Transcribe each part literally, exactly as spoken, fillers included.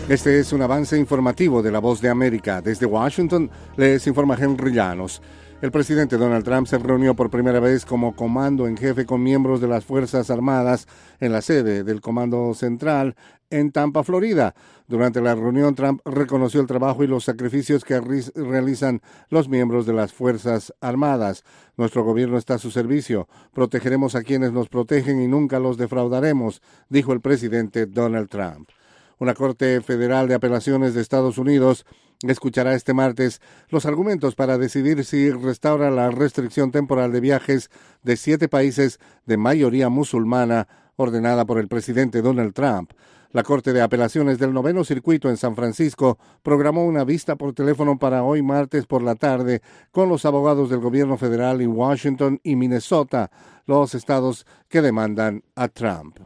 Este es un avance informativo de La Voz de América. Desde Washington les informa Henry Llanos. El presidente Donald Trump se reunió por primera vez como comando en jefe con miembros de las Fuerzas Armadas en la sede del Comando Central en Tampa, Florida. Durante la reunión, Trump reconoció el trabajo y los sacrificios que realizan los miembros de las Fuerzas Armadas. Nuestro gobierno está a su servicio. Protegeremos a quienes nos protegen y nunca los defraudaremos, dijo el presidente Donald Trump. Una Corte Federal de Apelaciones de Estados Unidos escuchará este martes los argumentos para decidir si restaura la restricción temporal de viajes de siete países de mayoría musulmana ordenada por el presidente Donald Trump. La Corte de Apelaciones del Noveno Circuito en San Francisco programó una vista por teléfono para hoy martes por la tarde con los abogados del gobierno federal en Washington y Minnesota, los estados que demandan a Trump.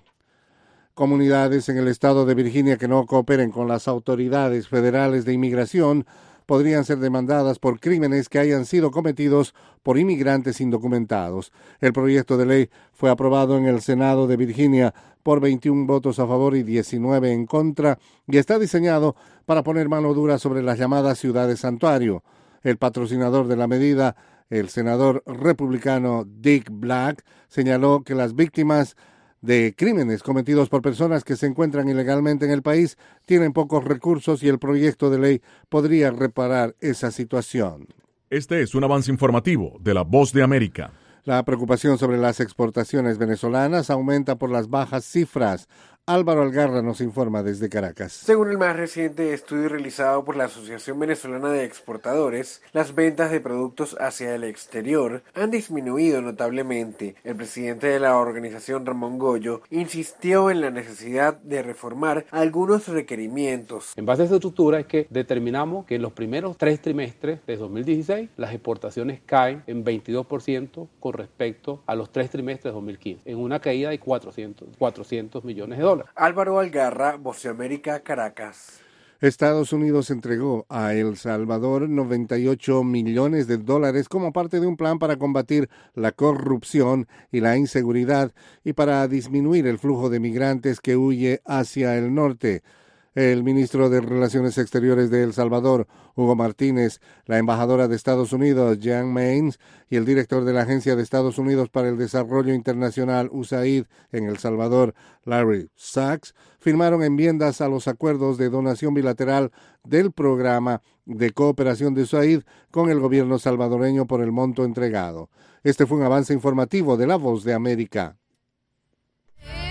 Comunidades en el estado de Virginia que no cooperen con las autoridades federales de inmigración podrían ser demandadas por crímenes que hayan sido cometidos por inmigrantes indocumentados. El proyecto de ley fue aprobado en el Senado de Virginia por veintiún votos a favor y diecinueve en contra y está diseñado para poner mano dura sobre las llamadas ciudades santuario. El patrocinador de la medida, el senador republicano Dick Black, señaló que las víctimas de crímenes cometidos por personas que se encuentran ilegalmente en el país tienen pocos recursos y el proyecto de ley podría reparar esa situación. Este es un avance informativo de La Voz de América. La preocupación sobre las exportaciones venezolanas aumenta por las bajas cifras. Álvaro Algarra nos informa desde Caracas. Según el más reciente estudio realizado por la Asociación Venezolana de Exportadores, las ventas de productos hacia el exterior han disminuido notablemente. El presidente de la organización, Ramón Goyo, insistió en la necesidad de reformar algunos requerimientos. En base a esa estructura es que determinamos que en los primeros tres trimestres de dos mil dieciséis las exportaciones caen en veintidós por ciento con respecto a los tres trimestres de dos mil quince, en una caída de cuatrocientos, cuatrocientos millones de dólares. Álvaro Algarra, Voz de América, Caracas. Estados Unidos entregó a El Salvador noventa y ocho millones de dólares como parte de un plan para combatir la corrupción y la inseguridad y para disminuir el flujo de migrantes que huye hacia el norte. El ministro de Relaciones Exteriores de El Salvador, Hugo Martínez, la embajadora de Estados Unidos, Jan Mains, y el director de la Agencia de Estados Unidos para el Desarrollo Internacional, U S A I D, en El Salvador, Larry Sachs, firmaron enmiendas a los acuerdos de donación bilateral del programa de cooperación de U S A I D con el gobierno salvadoreño por el monto entregado. Este fue un avance informativo de La Voz de América.